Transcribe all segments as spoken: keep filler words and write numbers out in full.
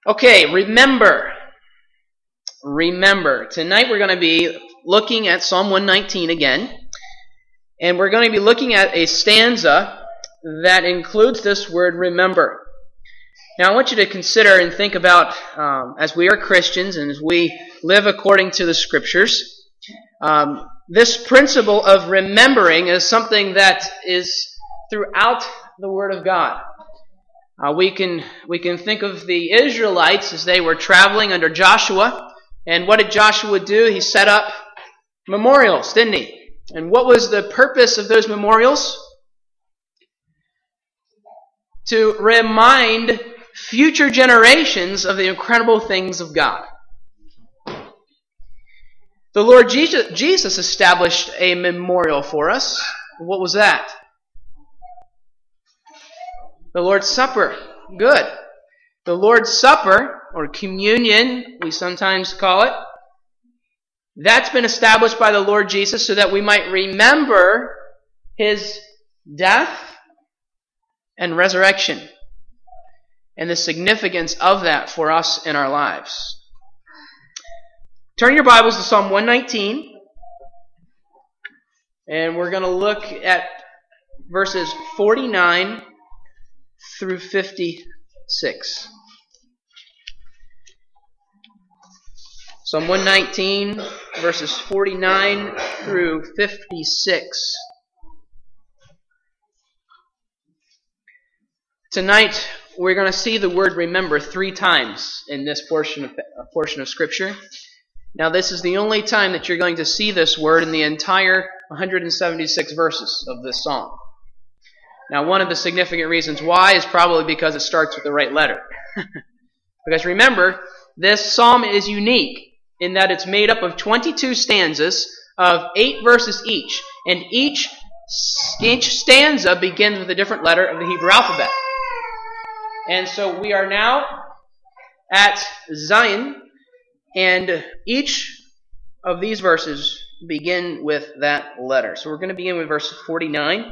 Okay, remember. Remember. Tonight we're going to be looking at Psalm one nineteen again. And we're going to be looking at a stanza that includes this word remember. Now I want you to consider and think about, um, as we are Christians and as we live according to the Scriptures, um, this principle of remembering is something that is throughout the Word of God. Uh, we can we can think of the Israelites as they were traveling under Joshua. And what did Joshua do? He set up memorials, didn't he? And what was the purpose of those memorials? To remind future generations of the incredible things of God. The Lord Jesus, Jesus established a memorial for us. What was that? The Lord's Supper. Good. The Lord's Supper, or communion, we sometimes call it, that's been established by the Lord Jesus so that we might remember His death and resurrection and the significance of that for us in our lives. Turn your Bibles to Psalm one nineteen, and we're going to look at verses forty-nine through fifty-six. Psalm one nineteen, verses forty-nine through fifty-six. Tonight, we're going to see the word remember three times in this portion of, uh, portion of Scripture. Now, this is the only time that you're going to see this word in the entire one hundred seventy-six verses of this psalm. Now, one of the significant reasons why is probably because it starts with the right letter. Because remember, this psalm is unique in that it's made up of twenty-two stanzas of eight verses each. And each, each stanza begins with a different letter of the Hebrew alphabet. And so we are now at Zion, and each of these verses begin with that letter. So we're going to begin with verse forty-nine.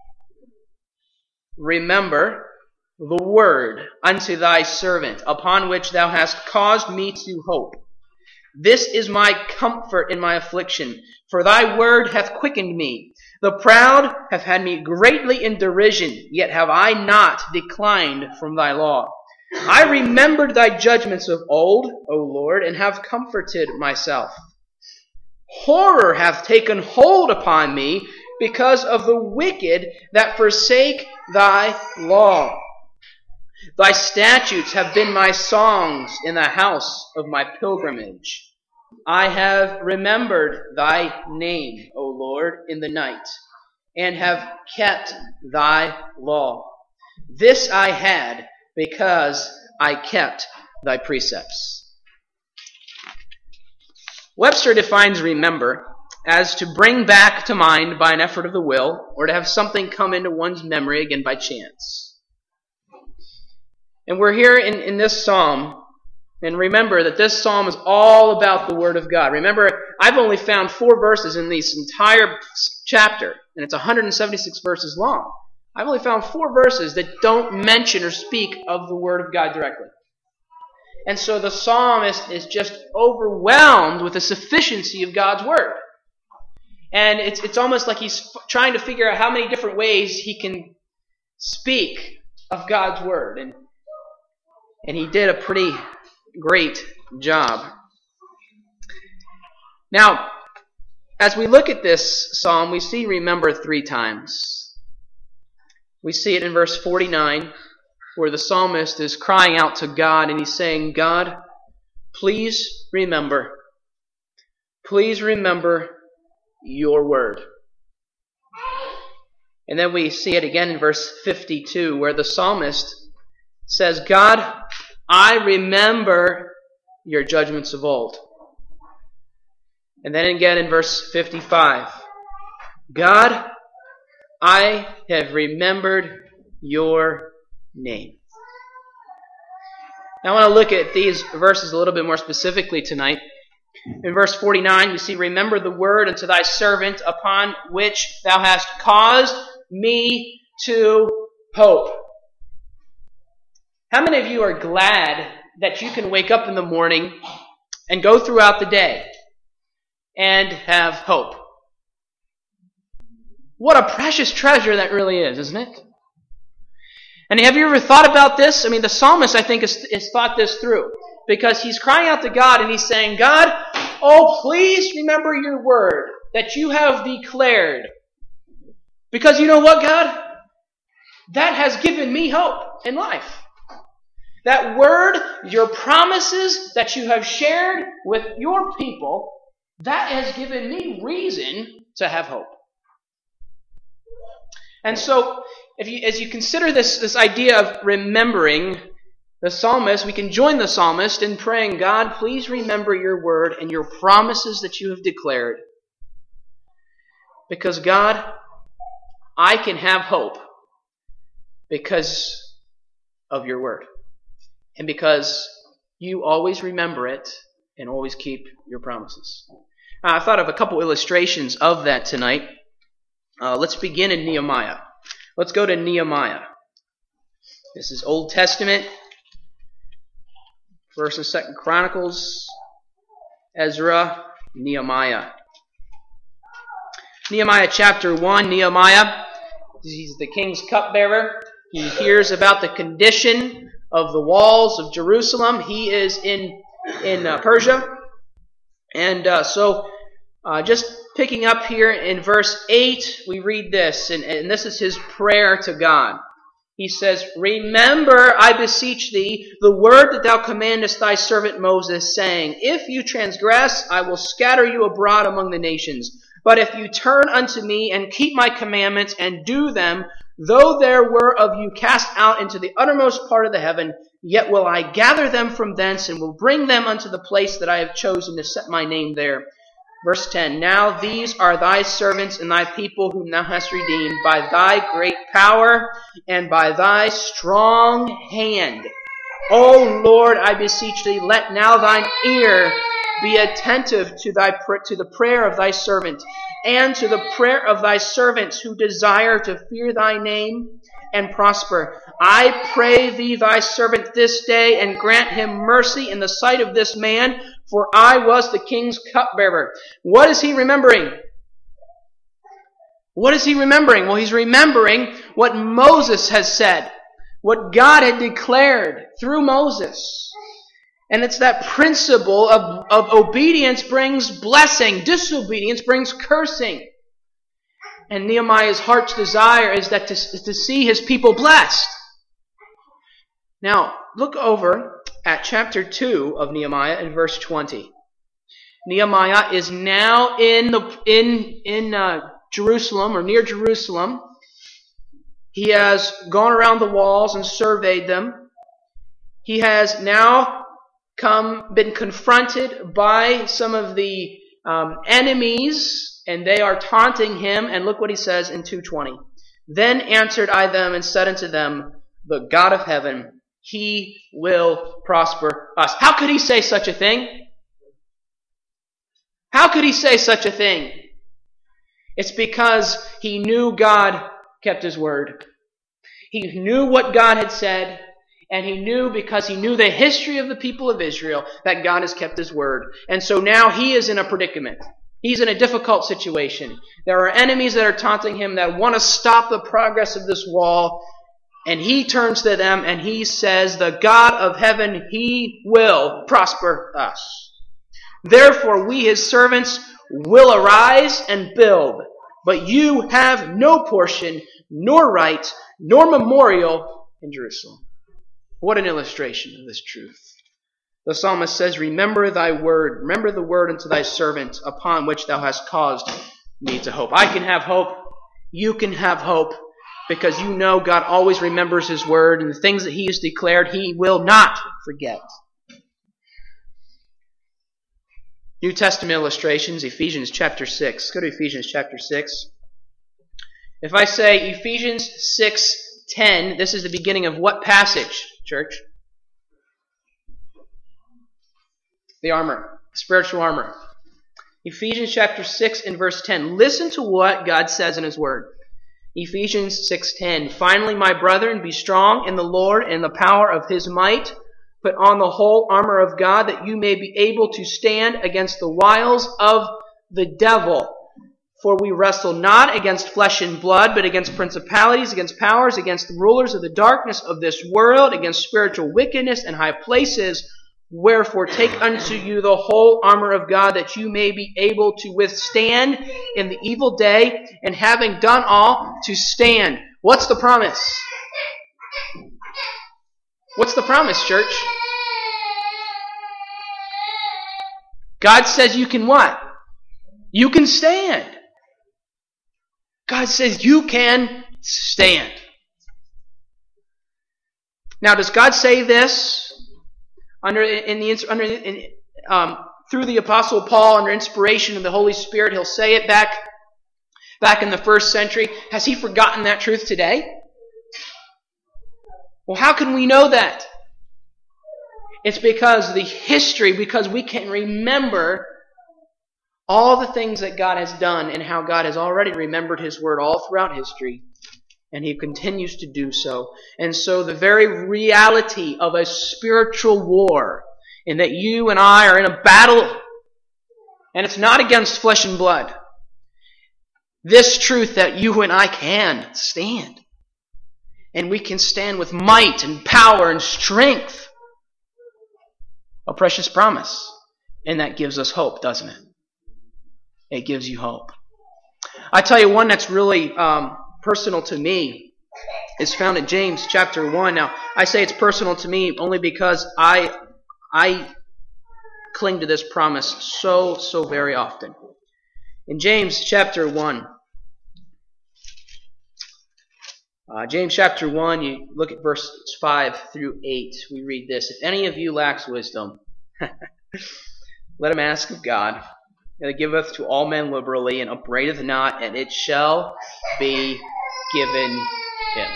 Remember the word unto thy servant, upon which thou hast caused me to hope. This is my comfort in my affliction, for thy word hath quickened me. The proud have had me greatly in derision, yet have I not declined from thy law. I remembered thy judgments of old, O Lord, and have comforted myself. Horror hath taken hold upon me because of the wicked that forsake thy law. Thy statutes have been my songs in the house of my pilgrimage. I have remembered thy name, O Lord, in the night, and have kept thy law. This I had because I kept thy precepts. Webster defines remember as to bring back to mind by an effort of the will, or to have something come into one's memory again by chance. And we're here in, in this psalm, and remember that this psalm is all about the Word of God. Remember, I've only found four verses in this entire chapter, and it's one hundred seventy-six verses long. I've only found four verses that don't mention or speak of the Word of God directly. And so the psalmist is just overwhelmed with the sufficiency of God's Word. And it's it's almost like he's trying to figure out how many different ways he can speak of God's Word. And, and he did a pretty great job. Now, as we look at this psalm, we see remember three times. We see it in verse forty-nine, where the psalmist is crying out to God, and he's saying, God, please remember. Please remember your word. And then we see it again in verse fifty-two, where the psalmist says, God, I remember your judgments of old. And then again in verse fifty-five, God, I have remembered your name. Now I want to look at these verses a little bit more specifically tonight. In verse forty-nine, we see, remember the word unto thy servant, upon which thou hast caused me to hope. How many of you are glad that you can wake up in the morning and go throughout the day and have hope. What a precious treasure that really is, isn't it? And have you ever thought about this? I mean, the psalmist, I think, has, has thought this through. Because he's crying out to God and he's saying, God, oh, please remember your word that you have declared. Because you know what, God? That has given me hope in life. That word, your promises that you have shared with your people, that has given me reason to have hope. And so, if you, as you consider this, this idea of remembering the psalmist, we can join the psalmist in praying, God, please remember your word and your promises that you have declared. Because God, I can have hope because of your word. And because you always remember it and always keep your promises. Uh, I thought of a couple illustrations of that tonight. Uh, let's begin in Nehemiah. Let's go to Nehemiah. This is Old Testament. First and Second Chronicles, Ezra, Nehemiah. Nehemiah chapter one, Nehemiah, he's the king's cupbearer. He hears about the condition of the walls of Jerusalem. He is in, in uh, Persia. And uh, so, uh, just picking up here in verse eight, we read this, and, and this is his prayer to God. He says, Remember, I beseech thee, the word that thou commandest thy servant Moses, saying, If you transgress, I will scatter you abroad among the nations. But if you turn unto me and keep my commandments and do them, though there were of you cast out into the uttermost part of the heaven, yet will I gather them from thence and will bring them unto the place that I have chosen to set my name there. Verse ten, Now these are thy servants and thy people whom thou hast redeemed by thy great power and by thy strong hand. O Lord, I beseech thee, let now thine ear be attentive to thy to the prayer of thy servant and to the prayer of thy servants who desire to fear thy name and prosper. I pray thee, thy servant, this day, and grant him mercy in the sight of this man, for I was the king's cupbearer. What is he remembering? What is he remembering? Well, he's remembering what Moses has said, what God had declared through Moses. And it's that principle of, of obedience brings blessing, disobedience brings cursing. And Nehemiah's heart's desire is that to, is to see his people blessed. Now, look over at chapter two of Nehemiah in verse twenty. Nehemiah is now in the in in uh, Jerusalem or near Jerusalem. He has gone around the walls and surveyed them. He has now come been confronted by some of the um, enemies, and they are taunting him. And look what he says in two twenty. Then answered I them and said unto them, The God of heaven, He will prosper us. How could he say such a thing? How could he say such a thing? It's because he knew God kept his word. He knew what God had said, and he knew, because he knew the history of the people of Israel, that God has kept his word. And so now he is in a predicament. He's in a difficult situation. There are enemies that are taunting him that want to stop the progress of this wall. And he turns to them and he says, The God of heaven, He will prosper us. Therefore we, His servants, will arise and build. But you have no portion, nor right, nor memorial in Jerusalem. What an illustration of this truth. The psalmist says, Remember thy word, remember the word unto thy servant, upon which thou hast caused me to hope. I can have hope. You can have hope. Because you know God always remembers His word, and the things that He has declared, He will not forget. New Testament illustrations, Ephesians chapter six. Go to Ephesians chapter six. If I say Ephesians six ten, this is the beginning of what passage, church? The armor, spiritual armor. Ephesians chapter six and verse ten. Listen to what God says in His word. Ephesians six ten. Finally, my brethren, be strong in the Lord and the power of His might. Put on the whole armor of God that you may be able to stand against the wiles of the devil. For we wrestle not against flesh and blood, but against principalities, against powers, against the rulers of the darkness of this world, against spiritual wickedness in high places. Wherefore take unto you the whole armor of God, that you may be able to withstand in the evil day, and having done all, to stand. What's the promise? What's the promise, church? God says you can what? You can stand. God says you can stand. Now, does God say this under in the under in, um, through the Apostle Paul under inspiration of the Holy Spirit? He'll say it back back in the first century. Has he forgotten that truth today? Well, how can we know that? It's because the history, because we can remember all the things that God has done and how God has already remembered His Word all throughout history. And He continues to do so. And so the very reality of a spiritual war, in that you and I are in a battle, and it's not against flesh and blood. This truth that you and I can stand. And we can stand with might and power and strength. A precious promise. And that gives us hope, doesn't it? It gives you hope. I tell you one that's really um, personal to me is found in James chapter one. Now, I say it's personal to me only because I I cling to this promise so, so very often. In James chapter one, uh, James chapter one, you look at verses five through eight. We read this. If any of you lacks wisdom, let him ask of God, that giveth to all men liberally, and upbraideth not, and it shall be given him.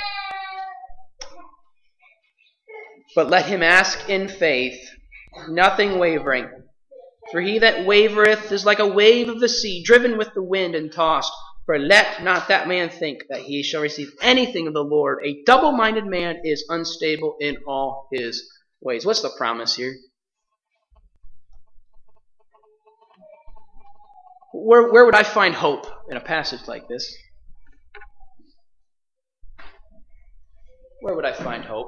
But let him ask in faith, nothing wavering. For he that wavereth is like a wave of the sea, driven with the wind and tossed. For let not that man think that he shall receive anything of the Lord. A double-minded man is unstable in all his ways. What's the promise here? Where, where would I find hope in a passage like this? Where would I find hope?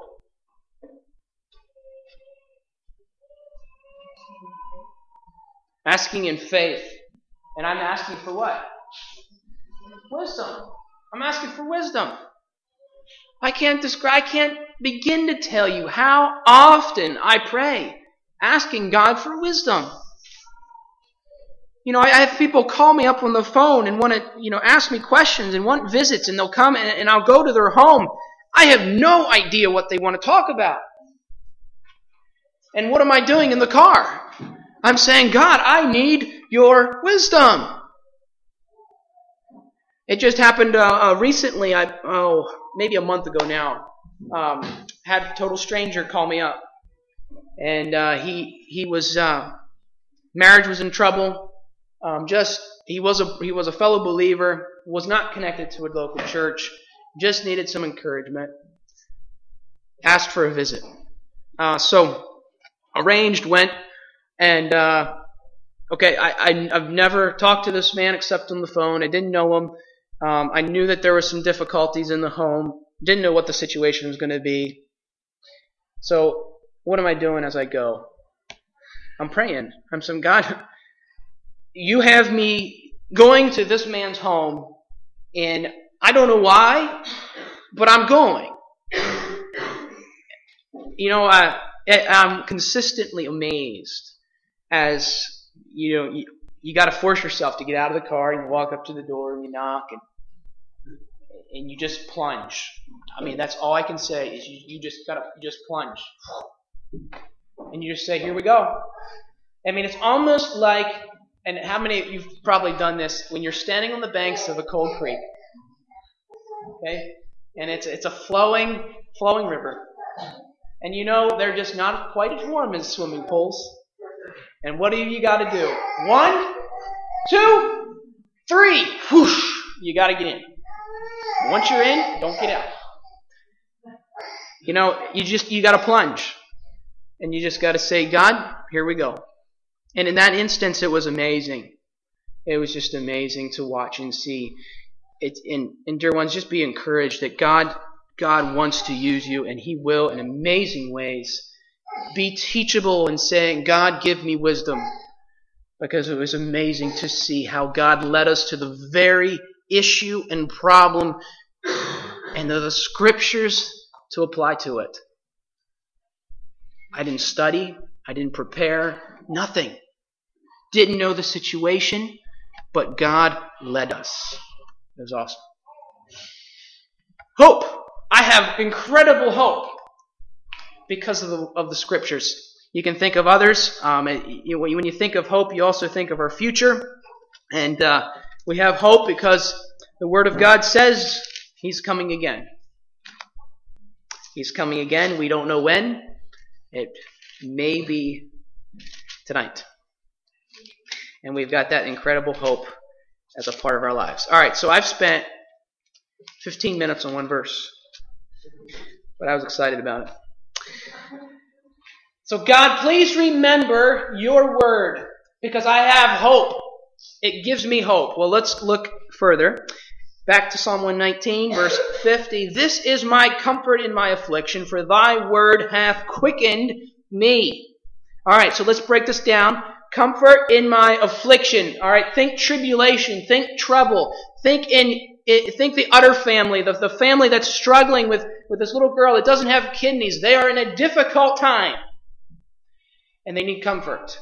Asking in faith. And I'm asking for what? Wisdom. I'm asking for wisdom. I can't describe, I can't begin to tell you how often I pray, asking God for wisdom. You know, I have people call me up on the phone and want to, you know, ask me questions and want visits, and they'll come and, and I'll go to their home. I have no idea what they want to talk about. And what am I doing in the car? I'm saying, God, I need your wisdom. It just happened uh, uh, recently, I oh, maybe a month ago now, um, had a total stranger call me up. And uh, he he was, uh, marriage was in trouble. Um, just, he was a he was a fellow believer, was not connected to a local church, just needed some encouragement. Asked for a visit. Uh, so, arranged, went, and, uh, okay, I, I, I've never talked to this man except on the phone. I didn't know him. Um, I knew that there were some difficulties in the home. Didn't know what the situation was going to be. So, what am I doing as I go? I'm praying. I'm saying, God, you have me going to this man's home, and I don't know why, but I'm going. You know, I, I'm consistently amazed as, you know, you, you got to force yourself to get out of the car, and you walk up to the door, and you knock, and and you just plunge. I mean, that's all I can say is you, you just got to you just plunge. And you just say, here we go. I mean, it's almost like, and how many of you've probably done this, when you're standing on the banks of a cold creek, okay, and it's it's a flowing, flowing river. And you know, they're just not quite as warm as swimming pools. And what do you got to do? One, two, three. Whoosh! You got to get in. Once you're in, don't get out. You know, you just you got to plunge. And you just got to say, God, here we go. And in that instance, it was amazing. It was just amazing to watch and see. It, and, and dear ones, just be encouraged that God, God wants to use you, and He will in amazing ways. Be teachable and saying, God, give me wisdom. Because it was amazing to see how God led us to the very issue and problem and the, the scriptures to apply to it. I didn't study. I didn't prepare. Nothing. Didn't know the situation, but God led us. It was awesome. Hope. I have incredible hope because of the, of the scriptures. You can think of others. Um, you, when you think of hope, you also think of our future. And uh, we have hope because the Word of God says He's coming again. He's coming again. We don't know when. It may be tonight. And we've got that incredible hope as a part of our lives. All right, so I've spent fifteen minutes on one verse. But I was excited about it. So God, please remember your word, because I have hope. It gives me hope. Well, let's look further. Back to Psalm one nineteen, verse fifty. This is my comfort in my affliction, for thy word hath quickened me. All right, so let's break this down. Comfort in my affliction. All right, think tribulation, think trouble, think in think the utter family, the, the family that's struggling with, with this little girl that doesn't have kidneys. They are in a difficult time. And they need comfort.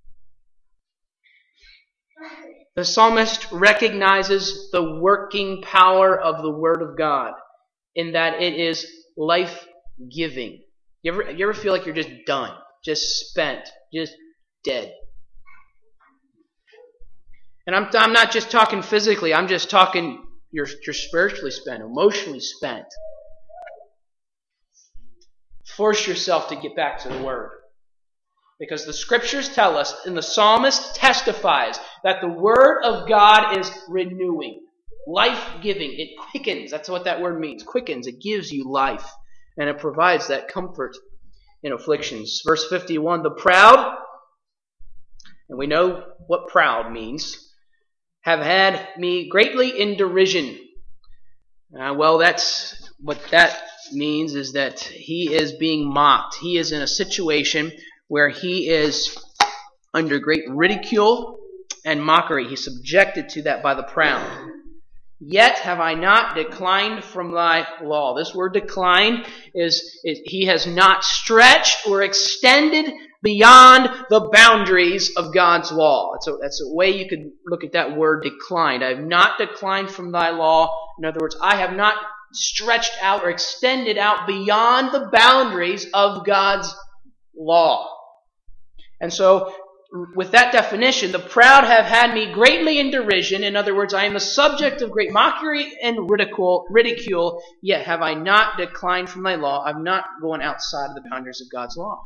The psalmist recognizes the working power of the Word of God in that it is life-giving. You ever, you ever feel like you're just done, just spent, just dead? And I'm, I'm not just talking physically. I'm just talking you're, you're spiritually spent, emotionally spent. Force yourself to get back to the Word. Because the Scriptures tell us, and the psalmist testifies, that the Word of God is renewing, life-giving. It quickens. That's what that word means. Quickens. It gives you life. And it provides that comfort in afflictions. Verse fifty-one, the proud, and we know what proud means, have had me greatly in derision. Uh, well, that's what that means is that he is being mocked. He is in a situation where he is under great ridicule and mockery. He's subjected to that by the proud. Yet have I not declined from thy law. This word decline is, is he has not stretched or extended beyond the boundaries of God's law. That's a, that's a way you could look at that word declined. I have not declined from thy law. In other words, I have not stretched out or extended out beyond the boundaries of God's law. And so, with that definition, the proud have had me greatly in derision. In other words, I am the subject of great mockery and ridicule, ridicule, yet have I not declined from thy law. I'm not going outside of the boundaries of God's law.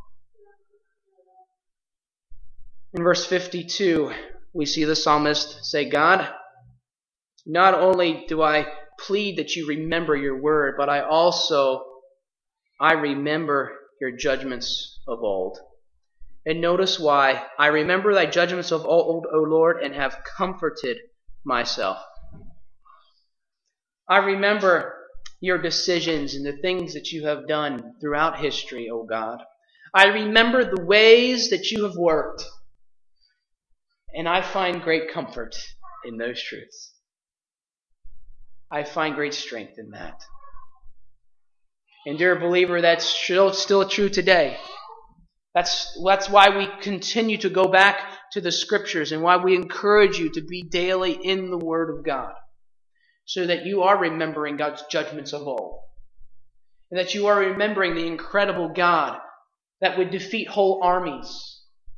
In verse fifty-two, we see the psalmist say, God, not only do I plead that you remember your word, but I also, I remember your judgments of old. And notice why. I remember thy judgments of old, O Lord, and have comforted myself. I remember your decisions and the things that you have done throughout history, O God. I remember the ways that you have worked. And I find great comfort in those truths. I find great strength in that. And dear believer, that's still, still true today. That's, that's why we continue to go back to the Scriptures and why we encourage you to be daily in the Word of God. So that you are remembering God's judgments of old. And that you are remembering the incredible God that would defeat whole armies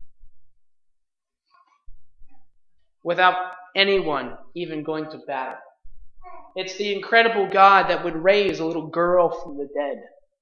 without anyone even going to battle. It's the incredible God that would raise a little girl from the dead.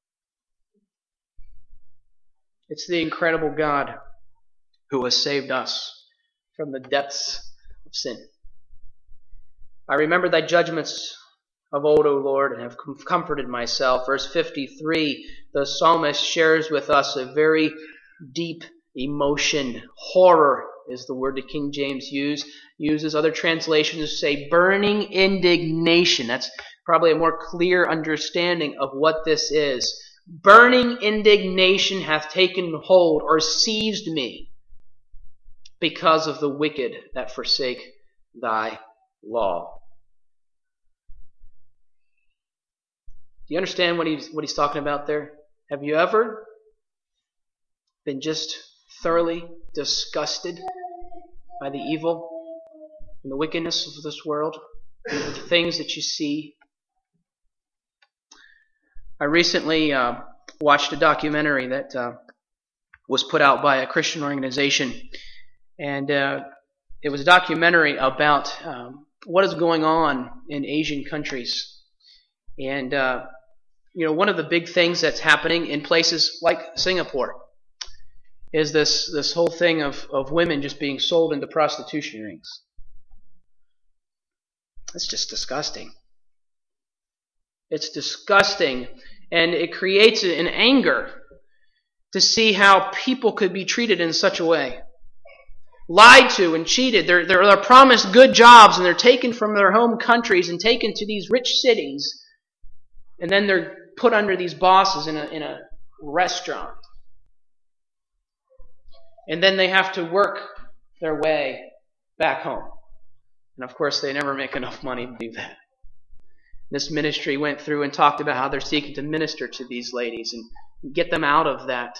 It's the incredible God who has saved us from the depths of sin. I remember thy judgments of old, O Lord, and have comforted myself. Verse fifty-three, the psalmist shares with us a very deep emotion. Horror is the word that King James use, uses. Other translations say burning indignation. That's probably a more clear understanding of what this is. Burning indignation hath taken hold or seized me because of the wicked that forsake thy law. Do you understand what he's, what he's talking about there? Have you ever been just thoroughly disgusted by the evil and the wickedness of this world, the things that you see? I recently uh, watched a documentary that uh, was put out by a Christian organization, and uh, it was a documentary about um, what is going on in Asian countries. And, uh, you know, one of the big things that's happening in places like Singapore is this, this whole thing of, of women just being sold into prostitution rings. It's just disgusting. It's disgusting, and it creates an anger to see how people could be treated in such a way. Lied to and cheated. They're, they're, they're promised good jobs, and they're taken from their home countries and taken to these rich cities, and then they're put under these bosses in a, in a restaurant. And then they have to work their way back home. And of course, they never make enough money to do that. This ministry went through and talked about how they're seeking to minister to these ladies and get them out of that.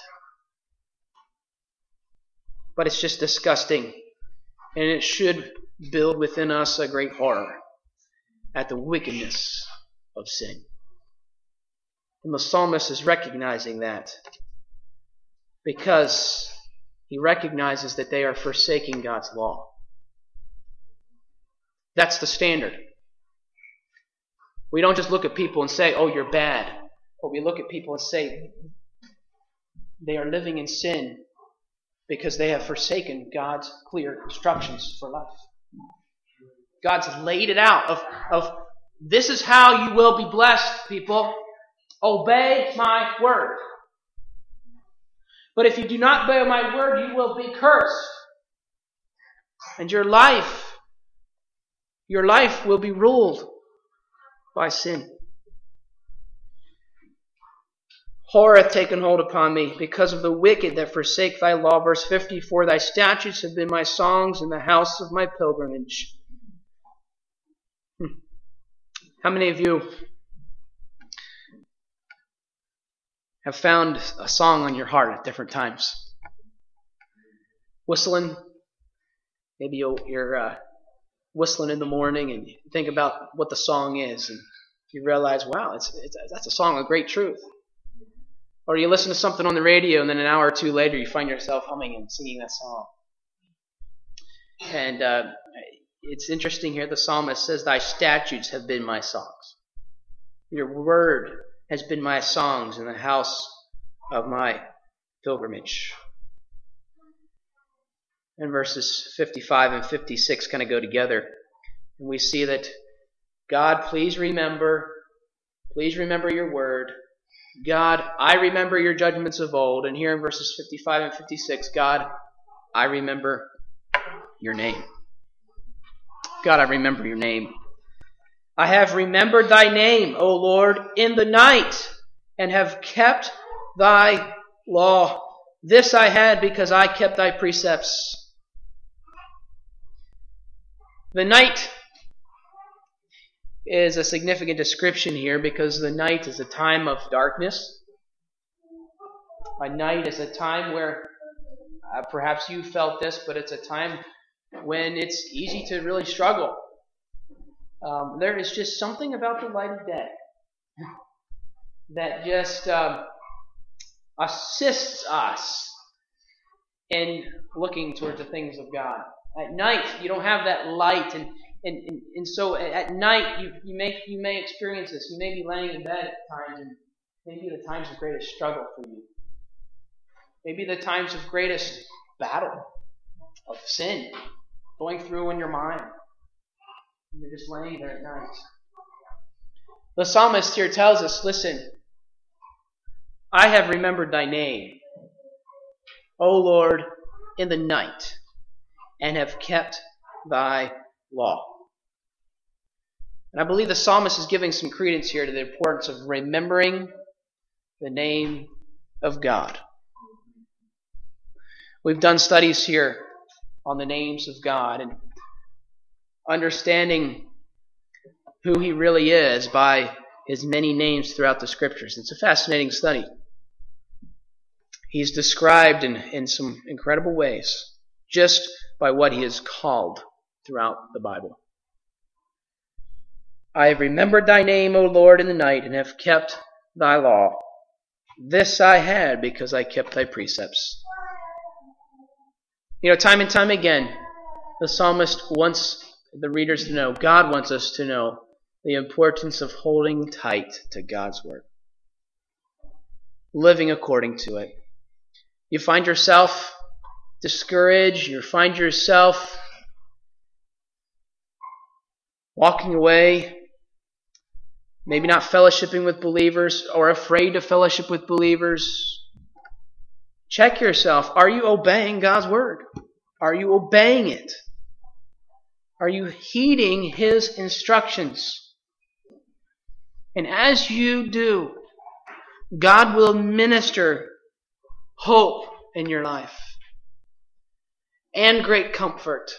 But it's just disgusting. And it should build within us a great horror at the wickedness of sin. And the psalmist is recognizing that because he recognizes that they are forsaking God's law. That's the standard. We don't just look at people and say, oh, you're bad. But we look at people and say, they are living in sin because they have forsaken God's clear instructions for life. God's laid it out of, of this is how you will be blessed, people. Obey my word. But if you do not obey my word, you will be cursed. And your life, your life will be ruled by sin. Horror hath taken hold upon me because of the wicked that forsake thy law. Verse fifty-four, thy statutes have been my songs in the house of my pilgrimage. Hmm. How many of you have found a song on your heart at different times? Whistling. Maybe you'll, you're uh, whistling in the morning and you think about what the song is, and you realize, wow, it's, it's that's a song of great truth. Or you listen to something on the radio, and then an hour or two later you find yourself humming and singing that song. And uh, it's interesting here, the psalmist says, thy statutes have been my songs. Your word has been my songs in the house of my pilgrimage. And verses fifty-five and fifty-six kind of go together. And we see that, God, please remember, please remember your word. God, I remember your judgments of old. And here in verses fifty-five and fifty-six, God, I remember your name. God, I remember your name. I have remembered thy name, O Lord, in the night, and have kept thy law. This I had because I kept thy precepts. The night is a significant description here because the night is a time of darkness. A night is a time where uh, perhaps you felt this, but it's a time when it's easy to really struggle. Um, there is just something about the light of day that just um, assists us in looking towards the things of God. At night, you don't have that light, and and, and, and so at night you you may you may experience this. You may be laying in bed at times, and maybe the times of greatest struggle for you. Maybe the times of greatest battle of sin going through in your mind. You're just laying there at night. The psalmist here tells us, listen, I have remembered thy name. O Lord, in the night, and have kept thy law. And I believe the psalmist is giving some credence here to the importance of remembering the name of God. We've done studies here on the names of God and understanding who he really is by his many names throughout the Scriptures. It's a fascinating study. He's described in, in some incredible ways just by what he is called throughout the Bible. I have remembered thy name, O Lord, in the night, and have kept thy law. This I had because I kept thy precepts. You know, time and time again, the psalmist wants the readers to know, God wants us to know, the importance of holding tight to God's word. Living according to it. You find yourself discouraged, you find yourself walking away, maybe not fellowshipping with believers or afraid to fellowship with believers. Check yourself. Are you obeying God's word? Are you obeying it? Are you heeding his instructions? And as you do, God will minister hope in your life and great comfort.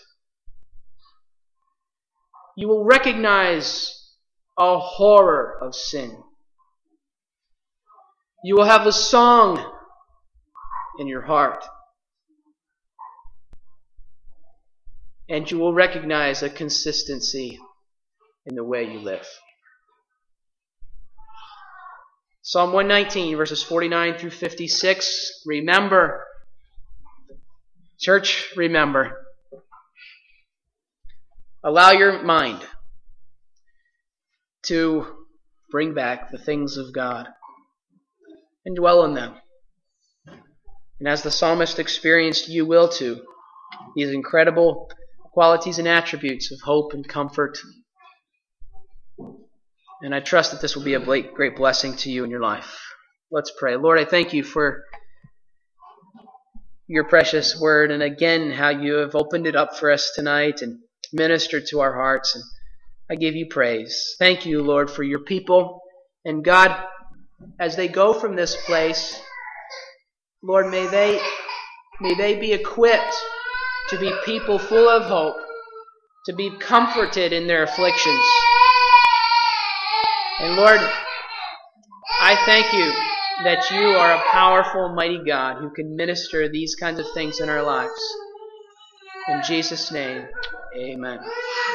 You will recognize a horror of sin. You will have a song in your heart. And you will recognize a consistency in the way you live. Psalm one nineteen, verses forty-nine through fifty-six. Remember. Church, remember. Allow your mind to bring back the things of God and dwell in them. And as the psalmist experienced, you will too. These incredible qualities and attributes of hope and comfort. And I trust that this will be a great blessing to you in your life. Let's pray. Lord, I thank you for your precious word, and again how you have opened it up for us tonight and ministered to our hearts. And I give you praise. Thank you, Lord, for your people. And God, as they go from this place, Lord, may they may they be equipped to be people full of hope, to be comforted in their afflictions. And Lord, I thank you that you are a powerful, mighty God who can minister these kinds of things in our lives. In Jesus' name, amen.